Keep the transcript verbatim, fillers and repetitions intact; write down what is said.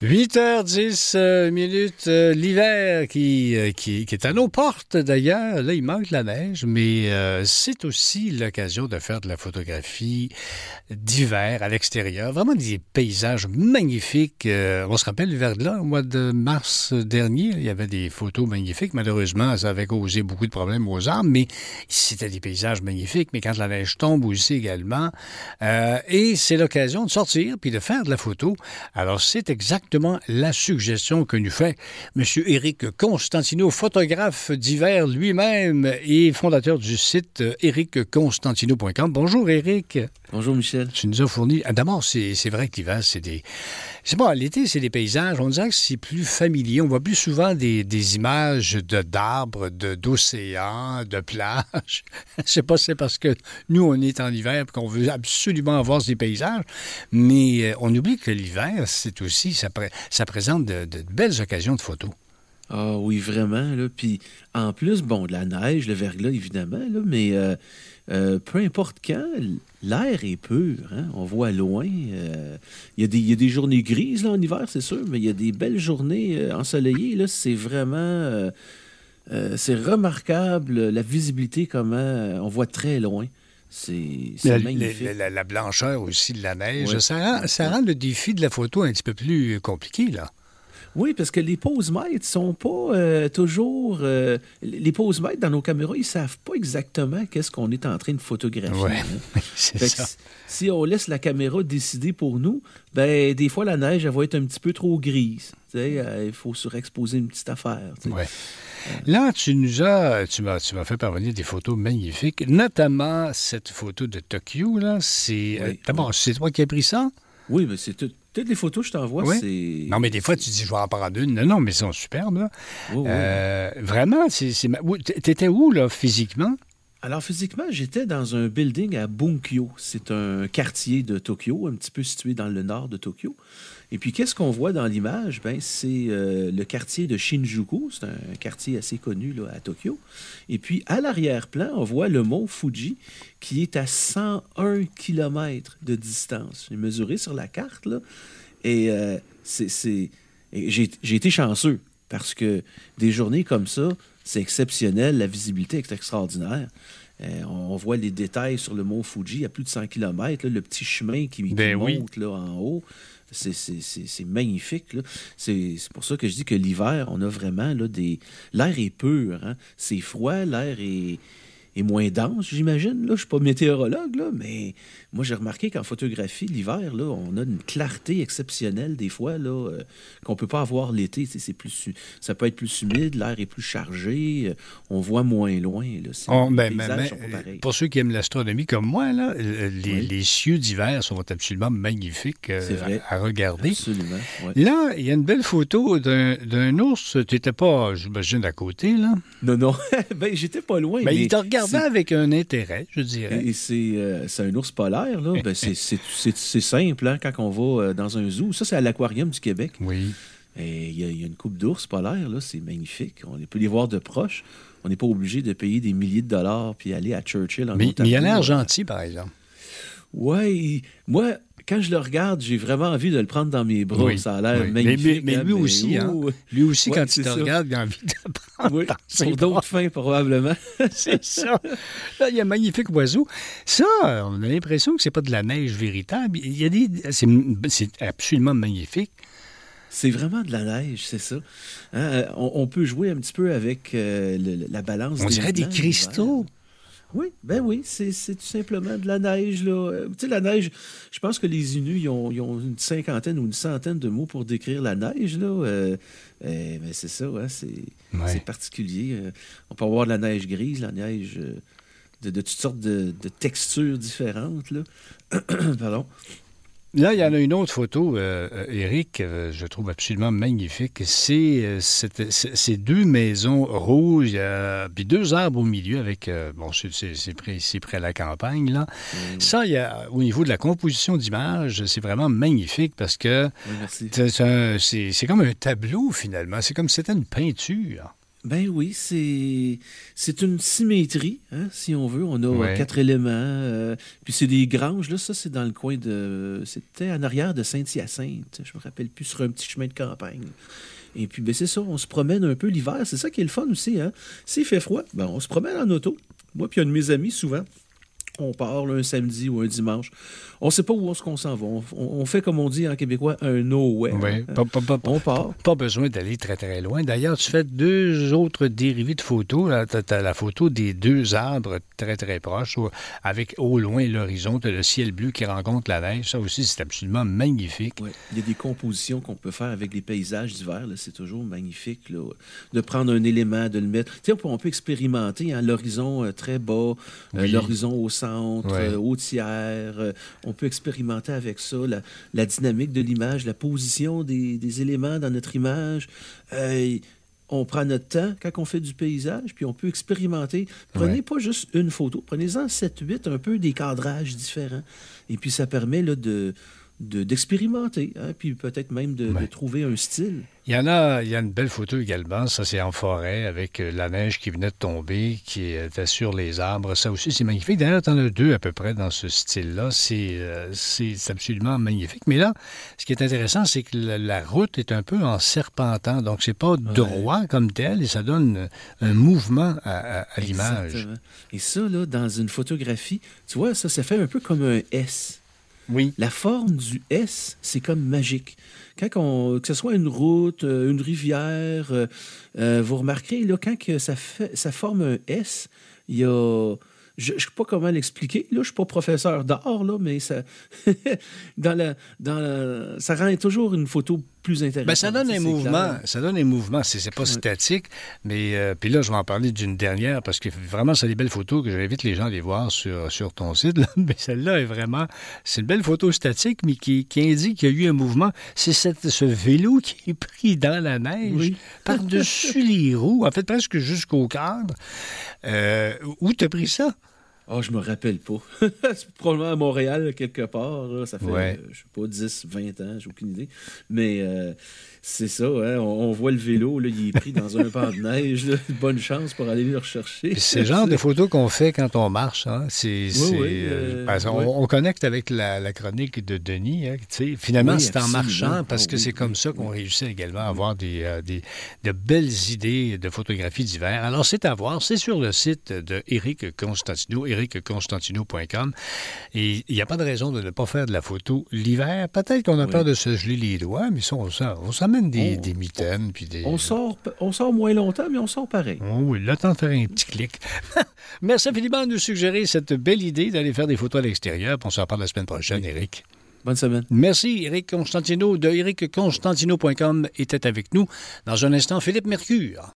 huit heures dix euh, minutes, euh, l'hiver qui, euh, qui, qui est à nos portes d'ailleurs. Là, il manque la neige, mais euh, c'est aussi l'occasion de faire de la photographie d'hiver à l'extérieur. Vraiment des paysages magnifiques. Euh, on se rappelle l'hiver de là, au mois de mars dernier, il y avait des photos magnifiques. Malheureusement, ça avait causé beaucoup de problèmes aux arbres, mais c'était des paysages magnifiques. Mais quand la neige tombe aussi également, euh, et c'est l'occasion de sortir puis de faire de la photo. Alors, c'est exactement la suggestion que nous fait M. Éric Constantino, photographe d'hiver lui-même et fondateur du site éric constantino point com. Bonjour Éric. Bonjour Michel. Tu nous as fourni... Ah, d'abord, c'est, c'est vrai que l'hiver, c'est des... C'est bon, l'été, c'est des paysages. On dirait que c'est plus familier. On voit plus souvent des, des images de, d'arbres, de, d'océans, de plages. Je sais pas si c'est parce que nous, on est en hiver et qu'on veut absolument avoir ces paysages, mais on oublie que l'hiver, c'est aussi... Ça, pré... ça présente de, de belles occasions de photos. Ah oui, vraiment. Là. Puis en plus, bon, de la neige, le verglas, évidemment, là, mais euh, euh, peu importe quand, l'air est pur. Hein? On voit loin. Il euh, y, y a des journées grises là, en hiver, c'est sûr, mais il y a des belles journées euh, ensoleillées. Là, c'est vraiment... Euh, euh, c'est remarquable, la visibilité, comment euh, on voit très loin. C'est, c'est la, magnifique. La, la, la blancheur aussi de la neige, oui. ça, rend, ça rend le défi de la photo un petit peu plus compliqué, là. Oui, parce que les posemètres sont pas euh, toujours... Euh, les posemètres dans nos caméras, ils savent pas exactement qu'est-ce qu'on est en train de photographier. Oui, hein. c'est fait ça. Que, si on laisse la caméra décider pour nous, ben des fois, la neige, elle va être un petit peu trop grise. Il euh, faut surexposer une petite affaire. Oui. Là, tu nous as, tu m'as, tu m'as fait parvenir des photos magnifiques, notamment cette photo de Tokyo, là. C'est, oui, euh, d'abord, oui. c'est toi qui as pris ça? Oui, mais c'est tout. Toutes les photos que je t'envoie, oui? c'est... Non, mais des fois, tu dis, je vais en prendre une. Non, non, mais elles sont superbes, là. Oui, euh, oui. Vraiment, c'est... c'est... T'étais où, là, physiquement? Alors, physiquement, j'étais dans un building à Bunkyo. C'est un quartier de Tokyo, un petit peu situé dans le nord de Tokyo. Et puis, qu'est-ce qu'on voit dans l'image? Ben, c'est euh, le quartier de Shinjuku. C'est un quartier assez connu là, à Tokyo. Et puis, à l'arrière-plan, on voit le mont Fuji, qui est à cent un kilomètres de distance. J'ai mesuré sur la carte, là. Et, euh, c'est, c'est... et j'ai, j'ai été chanceux, parce que des journées comme ça, c'est exceptionnel. La visibilité est extraordinaire. Euh, on voit les détails sur le mont Fuji à plus de cent kilomètres. Là, le petit chemin qui, qui ben oui. monte là, en haut. C'est, c'est, c'est, c'est magnifique. Là. C'est, c'est pour ça que je dis que l'hiver, on a vraiment là, des... L'air est pur. Hein? C'est froid, l'air est... est moins dense, j'imagine. Là. Je ne suis pas météorologue, là, mais moi, j'ai remarqué qu'en photographie, l'hiver, là, on a une clarté exceptionnelle des fois là, euh, qu'on ne peut pas avoir l'été. C'est plus, ça peut être plus humide, l'air est plus chargé, euh, on voit moins loin. Là. Oh, ben, les ben, paysages ben, sont pas pareils. Pour ceux qui aiment l'astronomie comme moi, là, les, oui. les cieux d'hiver sont absolument magnifiques euh, C'est vrai. À, à regarder. Absolument. Ouais. Là, il y a une belle photo d'un, d'un ours. Tu n'étais pas, j'imagine, à côté, là? Non, non. ben, j'étais pas loin. Ben, mais il te regardait c'est... avec un intérêt, je dirais. Et c'est, euh, c'est un ours polaire, là. Ben, c'est, c'est, c'est, c'est simple, hein, quand on va euh, dans un zoo. Ça, c'est à l'Aquarium du Québec. Oui. Et il y, y a une couple d'ours polaires, là. C'est magnifique. On peut les voir de proche. On n'est pas obligé de payer des milliers de dollars puis aller à Churchill en Mais, Ontario. mais il a l'air gentil, par exemple. Oui. Moi, quand je le regarde, j'ai vraiment envie de le prendre dans mes bras. Oui, ça a l'air oui. magnifique. Mais, mais, mais lui hein, aussi, mais, hein. oh, Lui aussi, ouais, quand il te ça. regarde, il a envie de le prendre oui, dans ses pour bras. d'autres fins, probablement. C'est ça. Là, il y a un magnifique oiseau. Ça, on a l'impression que c'est pas de la neige véritable. Il y a des... C'est, c'est absolument magnifique. C'est vraiment de la neige, c'est ça. Hein, on, on peut jouer un petit peu avec euh, le, la balance. On des dirait des plans, cristaux. Oui, ben oui, c'est, c'est tout simplement de la neige. Là. Euh, tu sais, la neige, je pense que les Inuits, ils ont, ils ont une cinquantaine ou une centaine de mots pour décrire la neige. Là. Euh, euh, mais c'est ça, hein, c'est, ouais. c'est particulier. Euh, on peut avoir de la neige grise, la neige euh, de, de toutes sortes de, de textures différentes. Là. Pardon. Là, il y en a une autre photo, euh, Éric, euh, je trouve absolument magnifique. C'est, euh, c'est, c'est, c'est deux maisons rouges, euh, puis deux arbres au milieu avec... Euh, bon, c'est, c'est, c'est, près, c'est près à la campagne, là. Mmh. Ça, il y a, au niveau de la composition d'image, c'est vraiment magnifique parce que oui, merci. C'est, un, c'est, c'est comme un tableau, finalement. C'est comme si c'était une peinture. Ben oui, c'est c'est une symétrie, hein, si on veut. On a Ouais. quatre éléments. euh, puis c'est des granges. Là, ça, c'est dans le coin de... C'était en arrière de Saint-Hyacinthe. Je me rappelle plus, sur un petit chemin de campagne. Et puis, ben c'est ça, on se promène un peu l'hiver. C'est ça qui est le fun aussi, hein. S'il fait froid, ben on se promène en auto. Moi puis un de mes amis, souvent, on part là, un samedi ou un dimanche. On ne sait pas où est-ce qu'on s'en va. On, on- on fait, comme on dit en québécois, un nowhere. Oui, hein. pas, pas- pas- On part. pas besoin d'aller très, très loin. D'ailleurs, tu fais deux autres dérivés de photos. Tu as la photo des deux arbres très, très proches, au- avec au loin l'horizon, tu as le ciel bleu qui rencontre la neige. Ça aussi, c'est absolument magnifique. Ouais. Il y a des compositions qu'on peut faire avec les paysages d'hiver. Là. C'est toujours magnifique là, de prendre un élément, de le mettre. Tu sais, on peut, on peut expérimenter hein, l'horizon euh, très bas, euh, Oui. l'horizon au centre, Ouais. euh, au tiers. euh, on peut expérimenter avec ça la, la dynamique de l'image, la position des, des éléments dans notre image. Euh, on prend notre temps quand on fait du paysage, puis on peut expérimenter. Prenez Ouais. pas juste une photo, prenez-en sept huit, un peu des cadrages différents. Et puis ça permet là, de, de- d'expérimenter, hein, puis peut-être même de, Ouais. de trouver un style. Il y en a, il y a une belle photo également. Ça, c'est en forêt avec euh, la neige qui venait de tomber, qui était sur les arbres. Ça aussi, c'est magnifique. D'ailleurs, tu en as deux à peu près dans ce style-là. C'est, euh, c'est c'est absolument magnifique. Mais là, ce qui est intéressant, c'est que la, la route est un peu en serpentant. Donc, c'est pas droit comme tel et ça donne un mouvement à, à- à l'image. Exactement. Et ça, là, dans une photographie, tu vois, ça, ça fait un peu comme un S. Oui. La forme du S, c'est comme magique. Quand on, que ce soit une route, euh, une rivière, euh, euh, vous remarquerez, là, quand que ça, fait, ça forme un S, il y a... Je ne sais pas comment l'expliquer. Là, je ne suis pas professeur d'art, là, mais ça, dans la, dans la- ça rend toujours une photo plus intéressante. Ben, ça donne c'est un mouvement. clair. Ça donne un mouvement. C'est, c'est pas Ouais. statique. Mais euh, puis là, je vais en parler d'une dernière parce que vraiment, c'est des belles photos que j'invite les gens à aller voir sur, sur ton site. Là. Mais celle-là est vraiment... C'est une belle photo statique, mais qui, qui indique qu'il y a eu un mouvement. C'est cette, ce vélo qui est pris dans la neige, Oui. par-dessus les roues, en fait, presque jusqu'au cadre. Euh, où t'as pris ça? Ah, je me rappelle pas. C'est probablement à Montréal, quelque part. Là. Ça fait, Ouais. euh, je sais pas, dix, vingt ans, j'ai aucune idée. Mais euh, c'est ça, hein, on, on voit le vélo, là, il est pris dans un pan de neige. Là. Bonne chance pour aller le rechercher. Puis c'est le genre de photos qu'on fait quand on marche. Hein? C'est, c'est, oui, euh, euh, parce qu'on- oui. on, connecte avec la, la chronique de Denis. Hein, tu sais. Finalement, Oui, c'est en absolument. marchant parce Ah que oui, c'est comme oui, ça qu'on oui. réussit également à avoir des, euh, des, de belles idées de photographie d'hiver. Alors, c'est à voir. C'est sur le site de Éric Constantino, éric constantino point com. Et il n'y a pas de raison de ne pas faire de la photo l'hiver. Peut-être qu'on a Oui. peur de se geler les doigts, mais ça, on, s'en- on s'amène des, On- des mitaines. Puis des... On sort, on sort moins longtemps, mais on sort pareil. Oh oui, le temps de faire un petit clic. Merci infiniment de nous suggérer cette belle idée d'aller faire des photos à l'extérieur. Puis on se reparle la semaine prochaine, Éric. Bonne semaine. Merci, Éric Constantino de éric constantino point com était avec nous. Dans un instant, Philippe Mercure.